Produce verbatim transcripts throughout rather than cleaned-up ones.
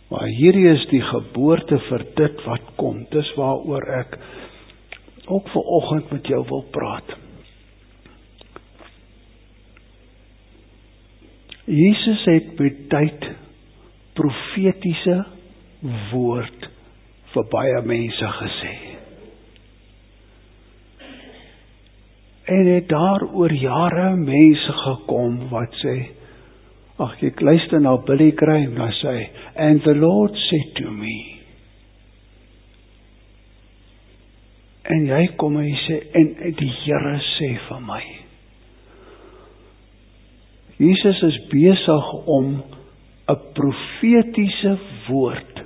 Maar hierdie is die geboorte vir dit wat kom. Dis waaroor ek ook vanoggend met jou wil praat. Jesus het met tyd profetiese woord vir baie mense gesê. En het daar oor jare mense gekom wat sê, ag ek luister na Billy Graham, dan sê, and the Lord said to me. En jy kom en jy sê, en die Here sê vir my. Jesus is besig om 'n profetiese woord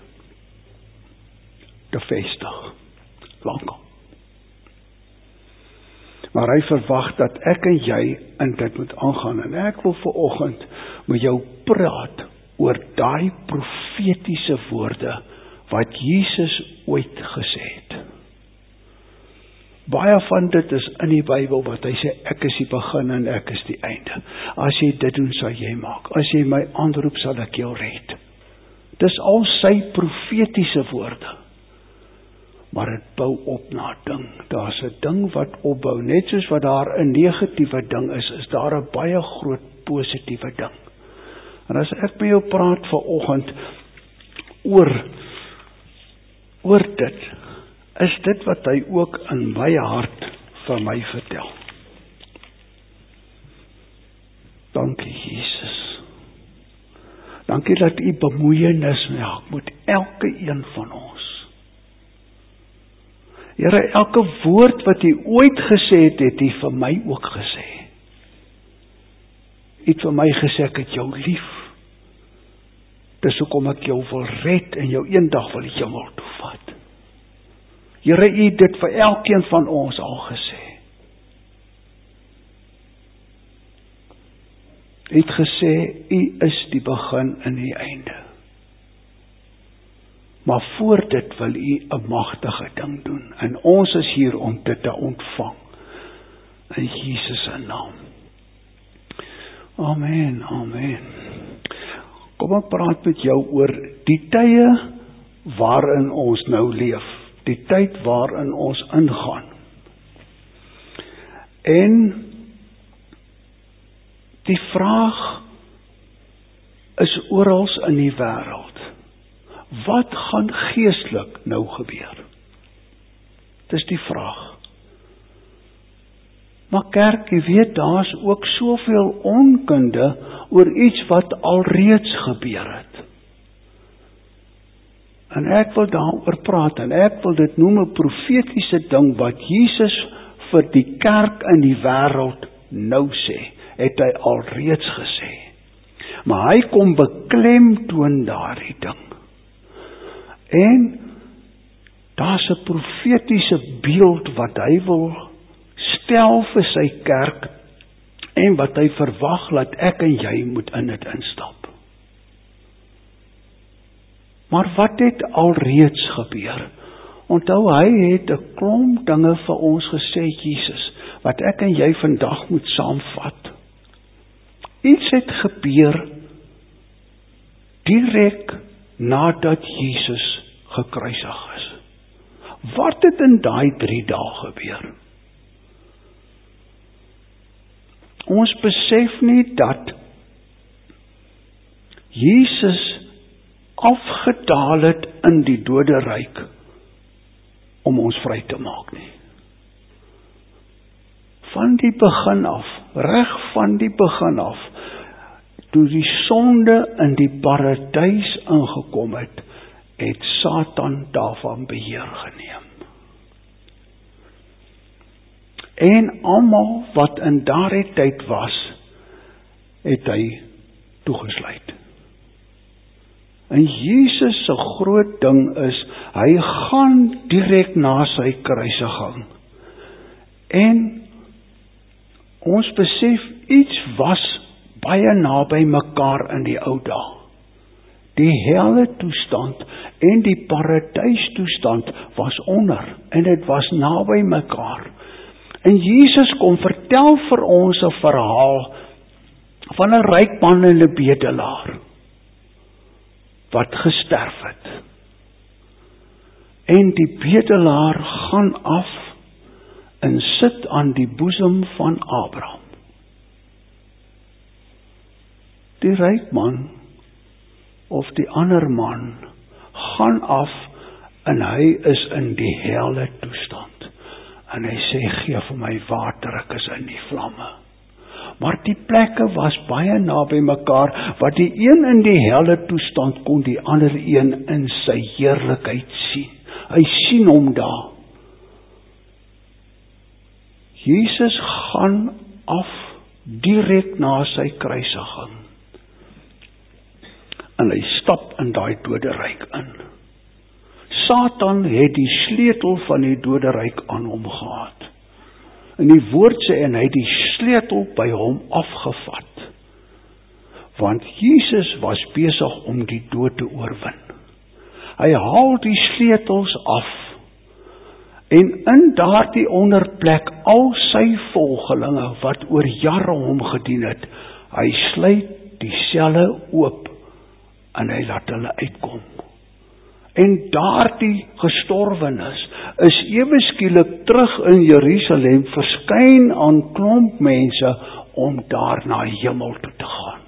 te vestig. Lankal. Maar hy verwag dat ek en jy in dit moet aangaan. En ek wil vanoggend met jou praat oor daai profetiese woorde wat Jesus ooit gesê het. Baie van dit is in die Bybel wat hy sê, ek is die begin en ek is die einde. As jy dit doen, sal jy maak. As jy my aanroep, sal ek jou red. Dis al sy profetiese woorde. Maar het bou op na ding. Daar's 'n ding wat opbou. Net soos wat daar 'n negatiewe ding is, is daar 'n baie groot positiewe ding. En as ek met jou praat vanoggend oor oor dit, is dit wat hy ook in my hart vir my vertel. Dankie Jesus. Dankie dat u bemoeienis maak met elke een van ons. Here, elke woord wat u ooit gesê het, het u vir my ook gesê. U het vir my gesê, ek het jou lief. Dis hoekom ek jou wil red en jou eendag wil jy hemel toe vat. Here, u het dit vir elkeen van ons al gesê. U het gesê, u is die begin en die einde. Maar voor dit wil u 'n magtige ding doen. En ons is hier om dit te ontvang. In Jesus se naam. Amen, amen. Kom ek praat met jou oor die tye waarin ons nou leef. Die tyd waarin ons ingaan. En die vraag is oral in die wêreld. Wat gaan geestelik nou gebeur? Dis die vraag. Maar kerk, jy weet, daar's ook soveel onkunde oor iets wat alreeds gebeur het. En ek wil daaroor praat, en ek wil dit noem 'n profetiese ding wat Jesus vir die kerk in die wêreld nou sê, het hy alreeds gesê. Maar hy kom beklemtoon daardie ding. En daar's 'n profetiese beeld wat hy wil stel vir sy kerk en wat hy verwag dat ek en jy moet in dit instap. Maar wat het alreeds gebeur? Onthou, hy het 'n klomp dinge vir ons gesê, Jesus, wat ek en jy vandag moet saamvat. Iets het gebeur direk nadat Jesus gekruisig is. Wat het in daai drie dae gebeur? Ons besef nie dat Jesus afgedaal het in die doderyk om ons vry te maak nie. Van die begin af, reg van die begin af, toe die sonde in die paradys ingekom het, het Satan daarvan beheer geneem. En almal wat in daardie tyd was, het hy toegesluit. En Jesus se groot ding is, hy gaan direk na sy kruisiging. En ons besef, iets was baie naby mekaar in die ou dae. Die helle toestand en die paradys toestand was onder, en dit was naby mekaar. En Jesus kom vertel vir ons 'n verhaal van 'n ryk man en 'n bedelaar. wat gesterf het. En die bedelaar gaan af en sit aan die boesem van Abraham. Die ryk man, of die ander man, gaan af en hy is in die helle toestand. En hy sê, gee vir my water, ek is in die vlamme. Maar die plekke was baie naby mekaar, wat die een in die helle toestand kon die ander een in sy heerlikheid sien. Hy sien hom daar. Jesus gaan af direk na sy kruisiging. En hy stap in daai doderyk in. Satan het die sleutel van die doderyk aan hom gehad. En die woord sê, en hy het die sleutel by hom afgevat. Want Jesus was besig om die dood te oorwin. Hy haal die sleutels af. En in daardie onderplek al sy volgelinge wat oor jare hom gedien het, hy sluit die selle oop en hy laat hulle uitkom. En daardie gestorwenes is ewe skielik terug in Jerusalem verskyn aan klomp mense om daar na hemel toe te gaan.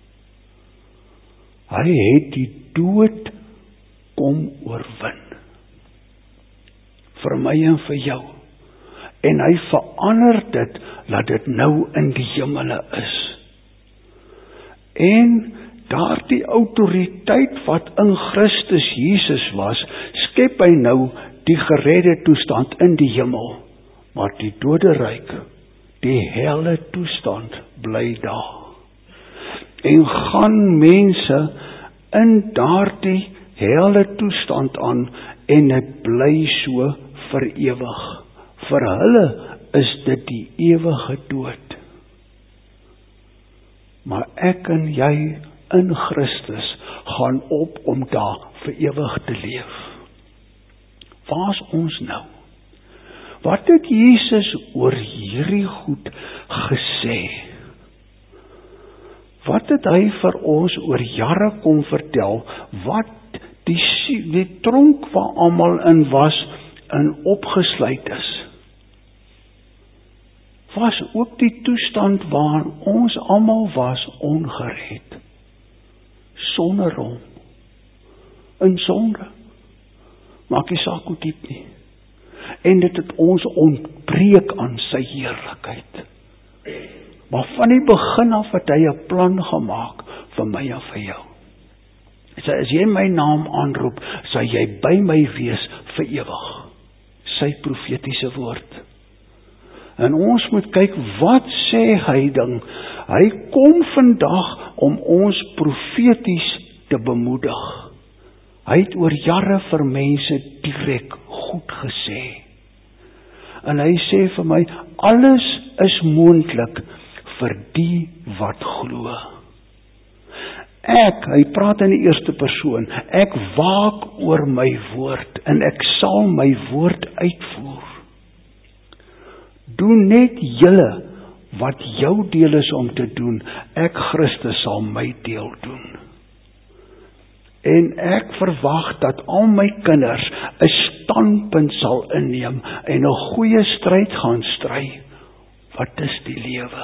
Hy het die dood kom oorwin. Vir my en vir jou. En hy verander dit, laat dit nou in die hemele is. En daardie autoriteit wat in Christus Jesus was, skep hy nou die geredde toestand in die hemel. Maar die doderyk, die helle toestand, bly daar. En gaan mense in daardie helle toestand aan, en dit bly so vir ewig. Vir hulle is dit die ewige dood. Maar ek en jy in Christus gaan op om daar vir ewig te leef. Waar is ons nou? Wat het Jesus oor hierdie goed gesê? Wat het hy vir ons oor jare kom vertel, wat die, die tronk waar almal in was, en opgesluit is, was ook die toestand waarin ons almal was ongered, sonder hom, in sonde, maak nie saak hoe diep nie, en dit het ons ontbreek aan sy heerlikheid, maar van die begin af het hy 'n plan gemaak vir my en vir jou. So as jy my naam aanroep, sal jy by my wees vir ewig. Sy profetiese woord. En ons moet kyk, wat sê hy dan? Hy kom vandag om ons profeties te bemoedig. Hy het oor jare vir mense direk goed gesê. En hy sê vir my, alles is moontlik vir die wat glo. Ek, hy praat in die eerste persoon, ek waak oor my woord en ek sal my woord uitvoer. Doen net julle wat jou deel is om te doen, ek Christus sal my deel doen. En ek verwag dat al my kinders 'n standpunt sal inneem en 'n goeie stryd gaan stry. Wat is die lewe?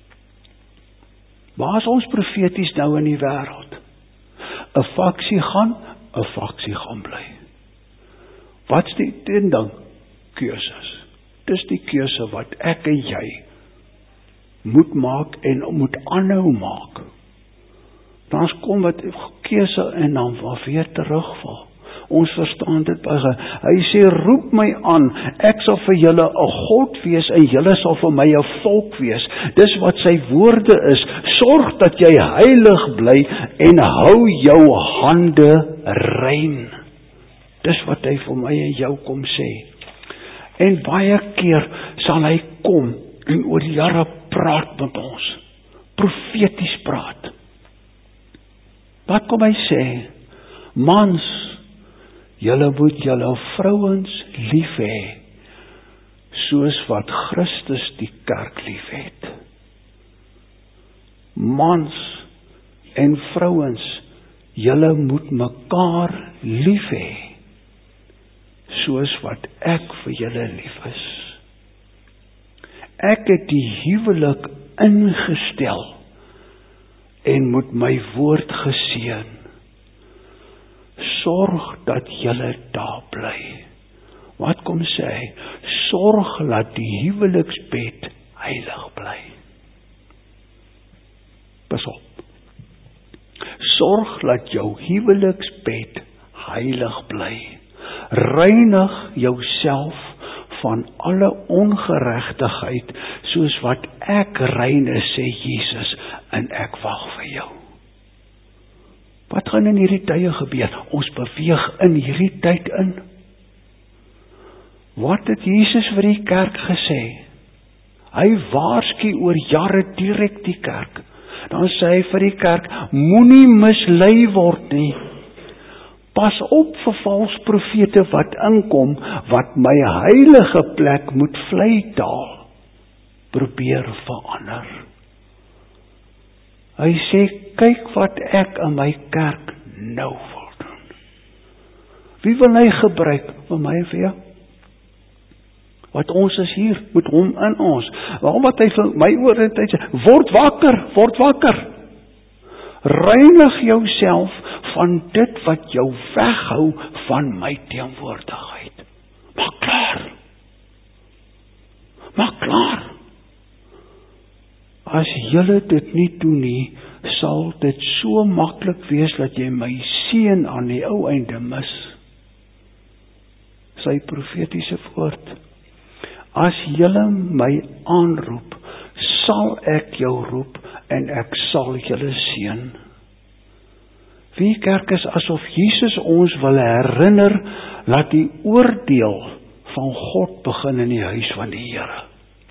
Waar is ons profeties nou in die wêreld? 'n Faksie gaan, 'n faksie gaan bly. Wat is die ding? Keuses. Dis die keuse wat ek en jy moet maak en moet aanhou maak. Dan kom wat keuse en dan weer terugval. Ons verstaan dit baie. Hy sê, roep my aan, ek sal vir julle 'n God wees en julle sal vir my 'n volk wees. Dis wat sy woorde is. Sorg dat jy heilig bly en hou jou hande rein. Dis wat hy vir my en jou kom sê. En baie keer sal hy kom en oor die jare praat met ons. Profeties praat. Wat kom hy sê? Mans, julle moet julle vrouens lief hê, soos wat Christus die kerk lief het. Mans en vrouens, julle moet mekaar lief hê, soos wat ek vir julle lief is. Ek het die huwelik ingestel en moet my woord geseën. Sorg dat julle daar bly. Wat kom sê hy? Sorg dat die huweliksbed heilig bly. Pas op. Sorg dat jou huweliksbed heilig bly. Reinig jouself van alle ongeregtigheid, soos wat ek rein is, sê Jesus, en ek wag vir jou. Wat gaan in hierdie tye gebeur? Ons beweeg in hierdie tyd in. Wat het Jesus vir die kerk gesê? Hy waarsku oor jare direk die kerk. Dan sê hy vir die kerk, moenie mislei word nie. Pas op vir vals profete wat inkom, wat my heilige plek moet vleitaal probeer verander. Hy sê, kyk wat ek in my kerk nou wil doen. Wie wil hy gebruik? Vir my en vir jou? Wat ons is hier, met hom in ons. Waarom wat hy vir my oor en tyd sê, word wakker, word wakker. Reinig jouself van dit wat jou weghou van my teenwoordigheid. Maak klaar. Maak klaar. As julle dit nie doen nie, sal dit so maklik wees dat jy my seën aan die ou einde mis. Sy profetiese woord. As julle my aanroep, sal ek jou roep en ek sal julle seën. Wie kerk is asof Jesus ons wil herinner, laat die oordeel van God begin in die huis van die Here.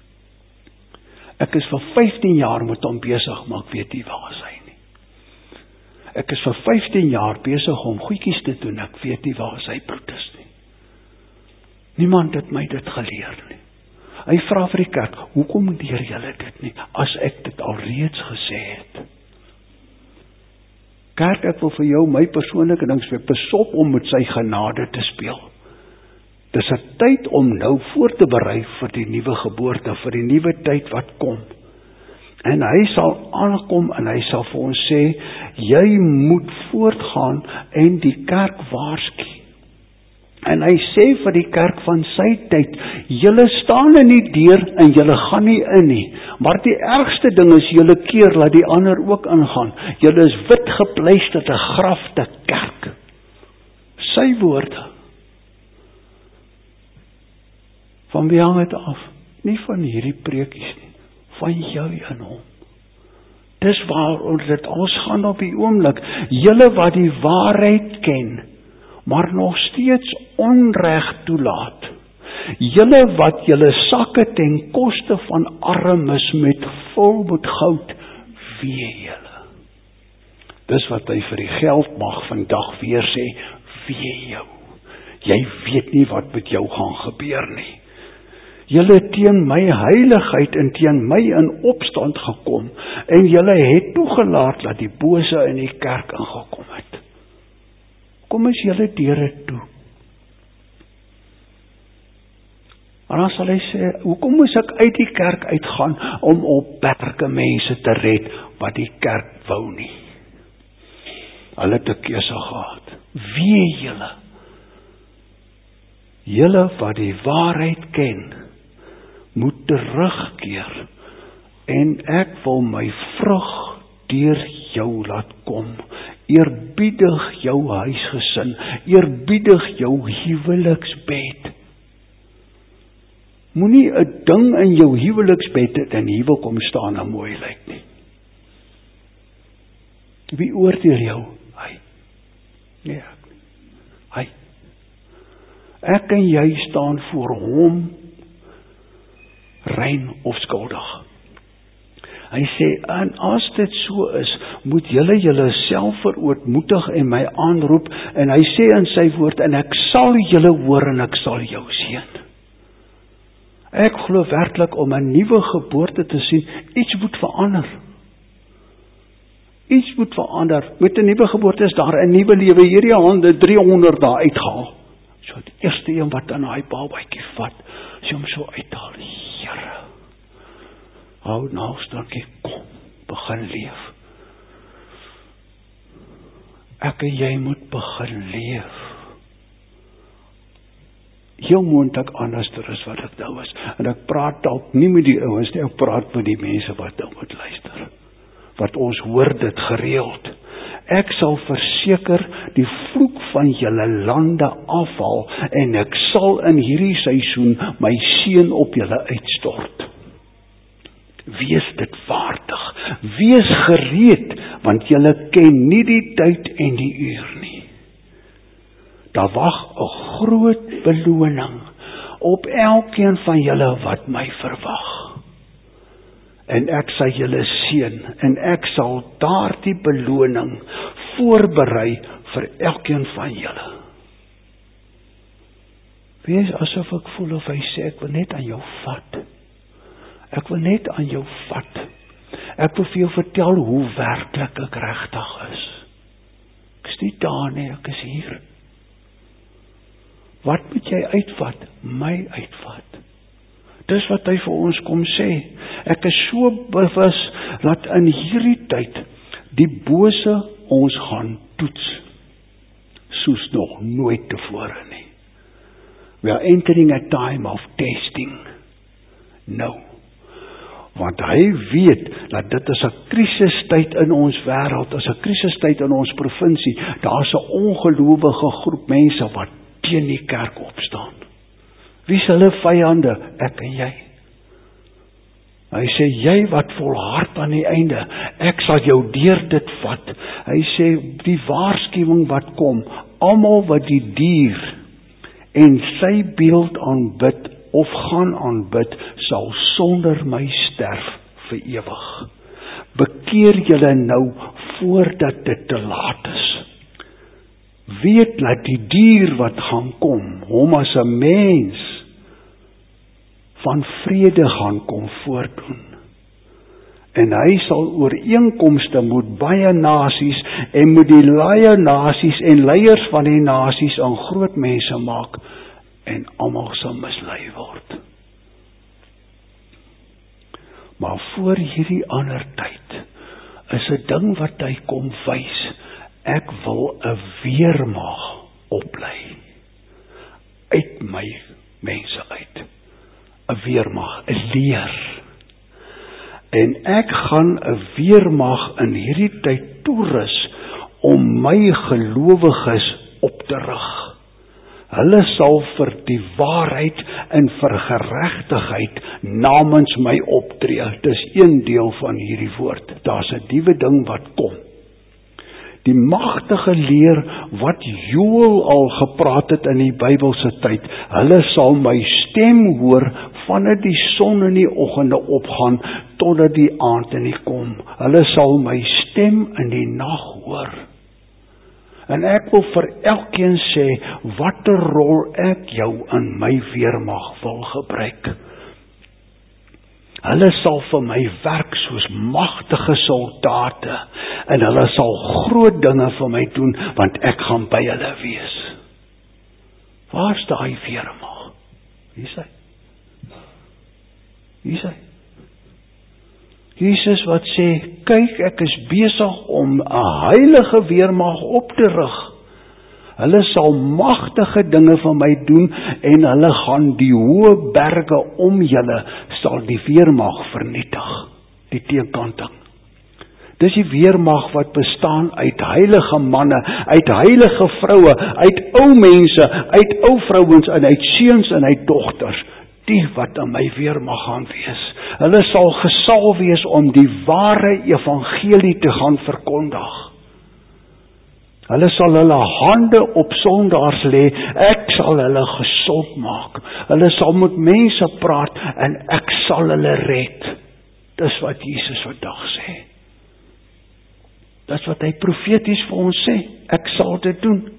Ek is vir vyftien jaar met hom besig, maar ek weet nie waar is hy nie. Ek is vir vyftien jaar besig om goedjies te doen, ek weet nie waar is hy broeders nie. Niemand het my dit geleer nie. Hy vra vir die kerk, hoekom leer julle dit nie, as ek dit al reeds gesê het? Kerk, ek wil vir jou my persoonlike ding sê, pas op om met sy genade te speel. Dis 'n tyd om nou voor te berei vir die nuwe geboorte, vir die nuwe tyd wat kom. En hy sal aankom en hy sal vir ons sê, jy moet voortgaan en die kerk waarsku. En hy sê vir die kerk van sy tyd, julle staan in die deur en julle gaan nie in nie. Maar die ergste ding is, julle keer, laat die ander ook ingaan. Julle is wit gepleisterde grafte kerk. Sy woorde. Van wie hang het af? Nie van hierdie preekies nie, van jou en hom. Dis waaroor dit ons gaan op die oomblik. Julle wat die waarheid ken, maar nog steeds onreg toelaat. Julle wat julle sakke ten koste van armes met vol met goud, wee julle. Dis wat hy vir die geldmag vandag weer sê, wee jou. Jy weet nie wat met jou gaan gebeur nie. Julle teen my heiligheid en teen my in opstand gekom, en julle het toegelaat dat die bose in die kerk ingekom het. Kom is julle deure toe. En dan sal hy sê, hoekom moes ek uit die kerk uitgaan om op beperke mense te red wat die kerk wou nie? Hulle het 'n keuse gehad. Wee julle. Julle wat die waarheid ken, moet terugkeer en ek wil my vrug deur jou laat kom. Eerbiedig jou huisgesin, eerbiedig jou huweliksbed. Moenie 'n ding in jou huweliksbed het en hier wil kom staan en mooi lyk nie. Wie oordeel jou? Hy. Nee, ek nie. Hy. Ek en jy staan voor hom rein of skuldig. Hy sê, en as dit so is, moet julle julle self verootmoedig en my aanroep, en hy sê in sy woord, en ek sal julle hoor en ek sal jou seën. Ek glo werklik om 'n nuwe geboorte te sien, iets moet verander. Iets moet verander. Met 'n nuwe geboorte is daar 'n nuwe lewe. Hierdie hande driehonderd daar uitgehaal. So die eerste een wat aan daai babatjie vat, as jy hom so uithaal, Here. Hou nou sterkie, kom, begin leef. Ek en jy moet begin leef. Heel moontlik anders is wat ek nou is. En ek praat dalk nie met die ouens nie, ek praat met die mense wat nou moet luister. Wat ons hoor dit gereeld. Ek sal verseker die vloek van julle lande afhaal en ek sal in hierdie seisoen my seën op julle uitstort. Wees dit waardig, wees gereed, want julle ken nie die tyd en die uur nie. Daar wag 'n groot beloning op elkeen van julle wat my verwag. En ek sal julle seën, en ek sal daardie beloning voorberei vir elkeen van julle. Wees asof ek voel of hy sê, ek wil net aan jou vat. Ek wil net aan jou vat. Ek wil vir jou vertel hoe werklik ek regtig is. Ek is nie daar nie, ek is hier. Wat moet jy uitvat? My uitvat. Dis wat hy vir ons kom sê. Ek is so bewus dat in hierdie tyd die bose ons gaan toets soos nog nooit tevore nie. We are entering a time of testing. Nou. Want hy weet dat dit is 'n krisistyd in ons wêreld, is 'n krisistyd in ons provinsie. Daar's 'n ongelowige groep mense wat teen die kerk opstaan. Wie is hulle vyande? Ek en jy. Hy sê, jy wat volhard aan die einde, ek sal jou deur dit vat. Hy sê, die waarskuwing wat kom, almal wat die dier en sy beeld aanbid of gaan aanbid, sal sonder my sterf vir ewig. Bekeer julle nou voordat dit te laat is. Weet dat die dier wat gaan kom, hom as 'n mens van vrede gaan kom voordoen. En hy sal ooreenkomste met baie nasies en met die leie nasies en leiers van die nasies aan groot mense maak en almal sal mislei word. Maar voor hierdie ander tyd is 'n ding wat hy kom wys. Ek wil 'n weermag oplei uit my mense uit. 'n Weermag, 'n leer. En ek gaan 'n weermag in hierdie tyd toerus om my gelowiges op te rig. Hulle sal vir die waarheid en vir geregtigheid namens my optree. Dis een deel van hierdie woord. Daar's 'n nuwe ding wat kom. Die magtige leer wat Joël al gepraat het in die Bybelse tyd. Hulle sal my stem hoor vanaf die son in die oggende opgaan totdat die aand in die kom. Hulle sal my stem in die nag hoor. En ek wil vir elkeen sê watter rol ek jou in my weermag wil gebruik. Hulle sal vir my werk soos magtige soldate en hulle sal groot dinge vir my doen want ek gaan by hulle wees. Waar is daai weermag? Hier is hy. Hier is hy. Jesus wat sê, kyk ek is besig om 'n heilige weermag op te rig. Hulle sal magtige dinge vir my doen en hulle gaan die hoë berge om julle sal die weermag vernietig. Die teenkanting. Dis die weermag wat bestaan uit heilige manne, uit heilige vroue, uit ou mense, uit ou vrouens en uit seuns en uit dogters. Die wat aan my weermag gaan wees. Hulle sal gesalf wees om die ware evangelie te gaan verkondig. Hulle sal hulle hande op sondaars lê, ek sal hulle gesond maak. Hulle sal met mense praat en ek sal hulle red. Dis wat Jesus vandag sê. Dis wat hy profeties vir ons sê. Ek sal dit doen.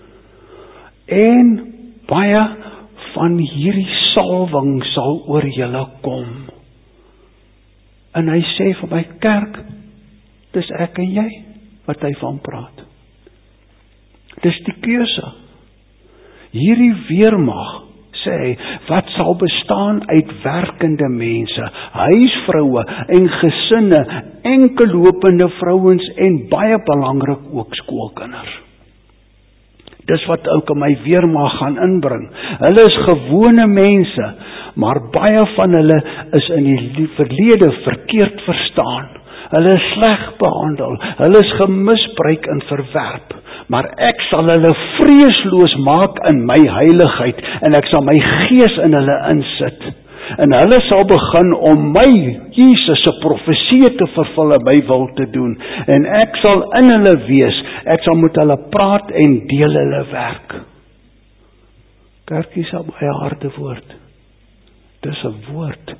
En baie van hierdie salwing sal oor julle kom. En hy sê vir my kerk, Dis ek en jy wat hy van praat. Dis die keuse. Hierdie weermag, sê hy, wat sal bestaan uit werkende mense, huisvroue en gesinne, enkellopende vrouens en baie belangrik ook skoolkinders. Dis wat ook in my weermag gaan inbring. Hulle is gewone mense, maar baie van hulle is in die verlede verkeerd verstaan. Hulle is sleg behandel, hulle is gemisbruik en verwerp. Maar ek sal hulle vreesloos maak in my heiligheid, en ek sal my gees in hulle insit. En hulle sal begin om my, Jesus se profesie te vervul en my wil te doen. En ek sal in hulle wees, ek sal met hulle praat en deel hulle werk. Kerkie is 'n baie harde woord. Dis 'n woord.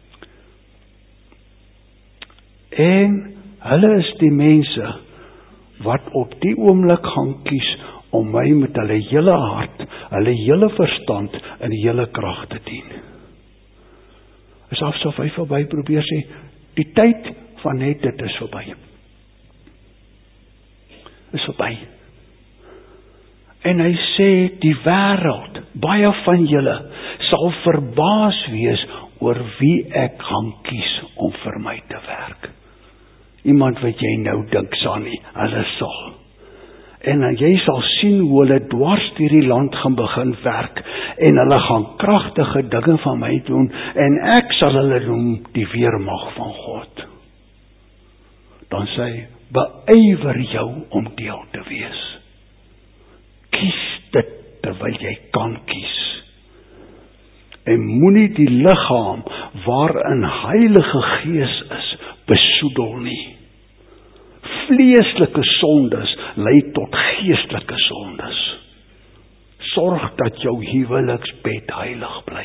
En hulle is die mense wat op die oomblik gaan kies om my met hulle hele hart, hulle hele verstand en die hele krag te dien. Is asof hy verby probeer sê, die tyd van net dit is verby. Is verby. En hy sê, die wêreld, baie van julle, sal verbaas wees oor wie ek gaan kies om vir my te werk. Iemand wat jy nou dink, Sannie, hulle sal. En jy sal sien hoe hulle dwars deur die land gaan begin werk, en hulle gaan kragtige dinge van my doen, en ek sal hulle noem die weermag van God. Dan sê hy, beywer jou om deel te wees. Kies dit terwyl jy kan kies. En moenie die liggaam waarin Heilige Gees is, besoedel nie. Vleeslike sondes lei tot geestelike sondes. Sorg dat jou huweliksbed heilig bly.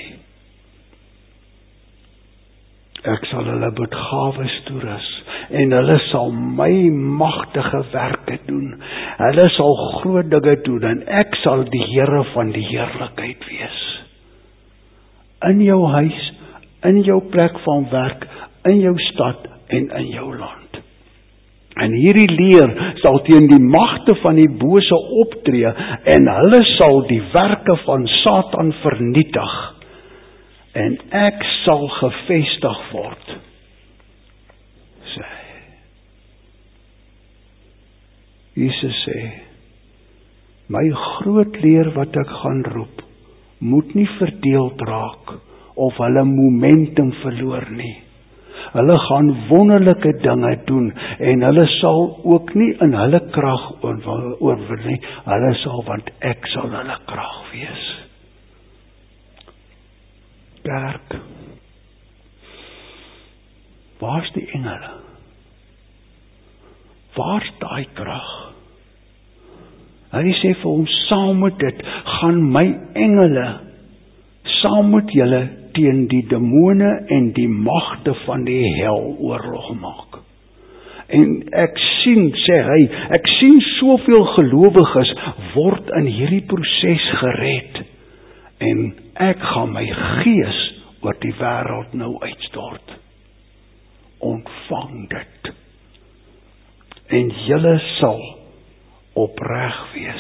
Ek sal hulle met gawes toerus, en hulle sal my magtige werke doen. Hulle sal groot dinge doen, en ek sal die Here van die heerlikheid wees. In jou huis, in jou plek van werk, in jou stad en in jou land. En hierdie leer sal teen die magte van die bose optree, en hulle sal die werke van Satan vernietig, en ek sal gevestig word. Sê. Jesus sê, my groot leer wat ek gaan roep, moet nie verdeeld raak, of hulle momentum verloor nie. Hulle gaan wonderlike dinge doen, en hulle sal ook nie in hulle krag oorwin nie, hulle sal, want ek sal hulle krag wees. Kerk, waar's die engele? Waar's daai krag? Hy sê vir ons, saam met dit, gaan my engele, saam met julle, teen die demone en die magte van die hel oorlog maak. En ek sien, sê hy, ek sien soveel gelowiges word in hierdie proses gered, en ek gaan my gees oor die wêreld nou uitstort. Ontvang dit. En julle sal opreg wees.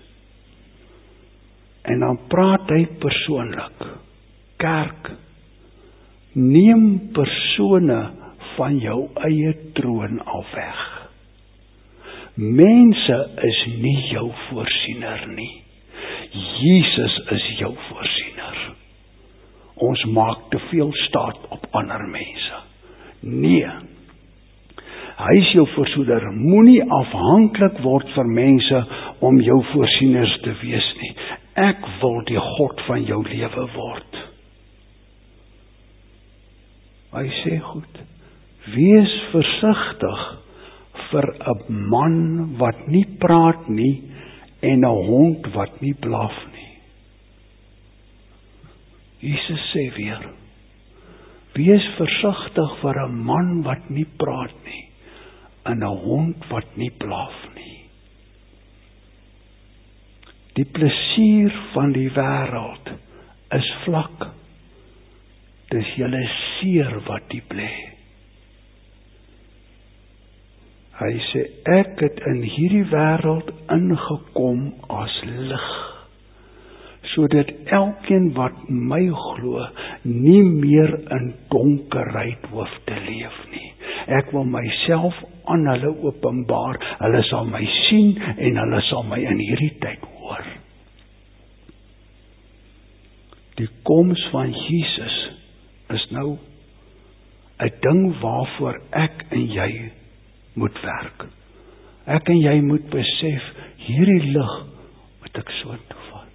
En dan praat hy persoonlik. Kerk, neem persone van jou eie troon af weg. Mense is nie jou voorsiener nie. Jesus is jou voorsiener. Ons maak te veel staat op ander mense. Nee. Hy is jou voorsiener. Moenie afhanklik word van mense om jou voorsieners te wees nie. Ek wil die God van jou lewe word. Hy sê goed, wees versigtig vir 'n man wat nie praat nie en 'n hond wat nie blaf nie. Jesus sê weer, wees versigtig vir 'n man wat nie praat nie en 'n hond wat nie blaf nie. Die plesier van die wêreld is vlak. Dis julle seer wat diep lê. Hy sê, ek het in hierdie wêreld ingekom as lig, sodat elkeen wat my glo, nie meer in donkerheid hoef te leef nie. Ek wil myself aan hulle openbaar, hulle sal my sien en hulle sal my in hierdie tyd hoor. Die koms van Jesus is nou 'n ding waarvoor ek en jy moet werk. Ek en jy moet besef, hierdie lig moet ek soontoe vat.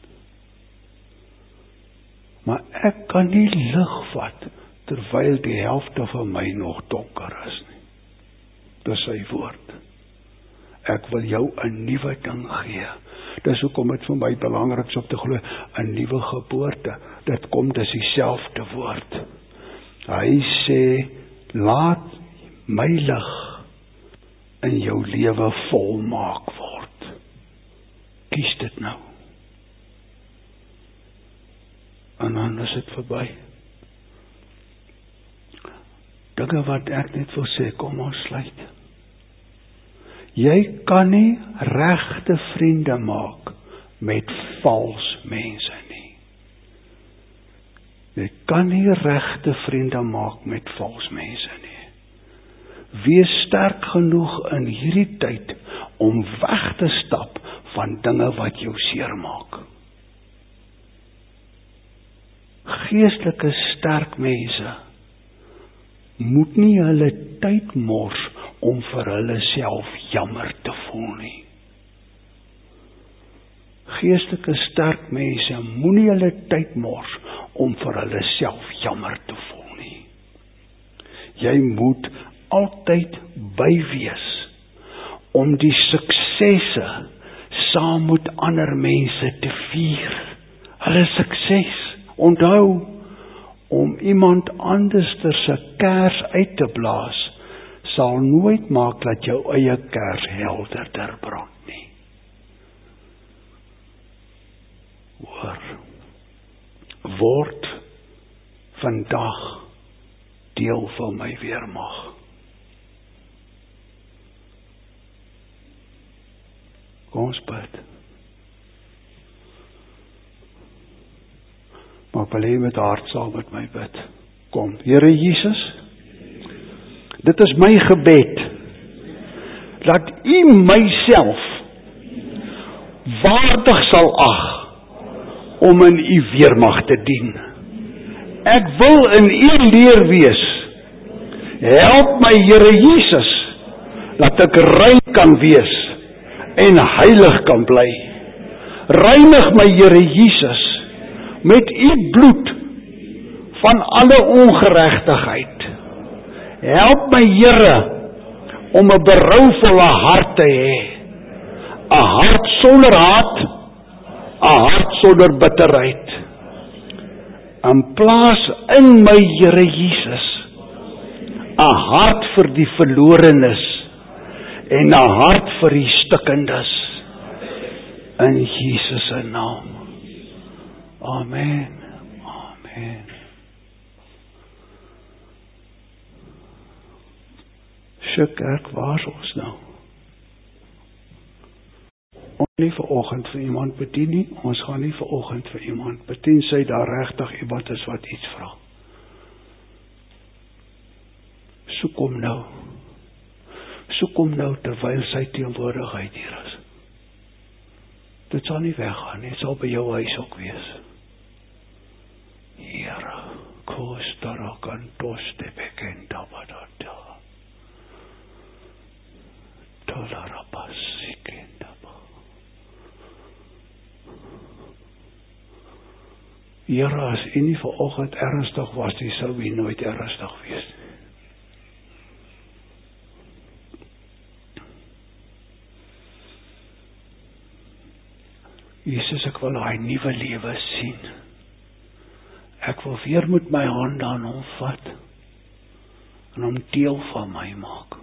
Maar ek kan nie lig vat terwyl die helfte van my nog donker is nie. Dis sy woord. Ek wil jou 'n nuwe ding gee. Dis hoekom dit vir my belangrik is om te glo 'n nuwe geboorte. Dit kom dis dieselfde woord. Hy sê, laat my lig in jou lewe volmaak word. Kies dit nou. En dan is dit verby. Dinge wat ek net wil sê, kom ons sluit. Jy kan nie regte vriende maak met vals mense nie. Jy kan nie regte vriende maak met vals mense nie. Wees sterk genoeg in hierdie tyd om weg te stap van dinge wat jou seermaak. Geestelike sterk mense moet nie hulle tyd mors om vir hulle self jammer te voel nie. Geestelike sterk mense moenie hulle tyd mors om vir hulle self jammer te voel nie. Jy moet altyd by wees om die suksesse saam met ander mense te vier. Hulle sukses. Onthou, om iemand anderster se kers uit te blaas, sal nooit maak dat jou eie kers helderder brand nie. Hoor, word vandag deel van my weermag. Kom ons bid. Maar wil jy met hart saam met my bid. Kom, Here Jesus, dit is my gebed, dat U myself waardig sal ag om in U weermag te dien. Ek wil in U leer wees. Help my, Here Jesus, dat ek rein kan wees en heilig kan bly. Reinig my, Here Jesus, met U bloed van alle ongeregtigheid. Help my, Here, om 'n berouvolle hart te hê. 'n Hart sonder haat, 'n hart sonder bitterheid. En plaas in my, Here Jesus, 'n hart vir die verlorenes en 'n hart vir die stikkendes. In Jesus se naam. Amen. Amen. Sjoe, kerk, waar is ons nou? Ons nie vir oggend vir iemand bedien nie. Ons gaan nie vir oggend vir iemand bedien, sy daar regtig iemand is wat iets vra. Soek hom nou. Soek hom nou terwyl sy teenwoordigheid hier is. Dit sal nie weggaan nie, dit sal by jou huis ook wees. Here, kostara kantos te bekenda badata. Tolara pasikenda ba. Here, as U nie vanoggend ernstig was, die sou U nooit ernstig wees. Jesus, ek wil daai nuwe lewe sien. Ek wil weer met my hande aan hom vat en hom deel van my maak.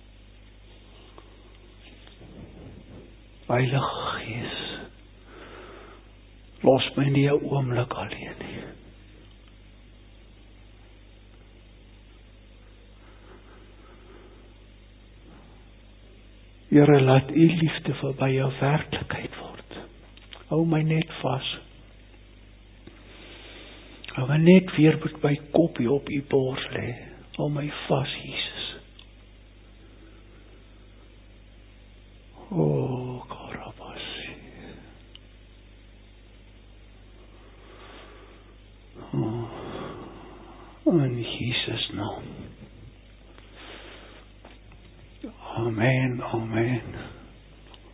Heilige Gees, los my nie 'n oomblik alleen nie. Here, laat U liefde vir my 'n werklikheid word. Hou my net vas. Hou my net weer met my kopie op U bors lê. Hou my vas, Jesus. O, Karabasi. O, in Jesus naam. Amen, amen.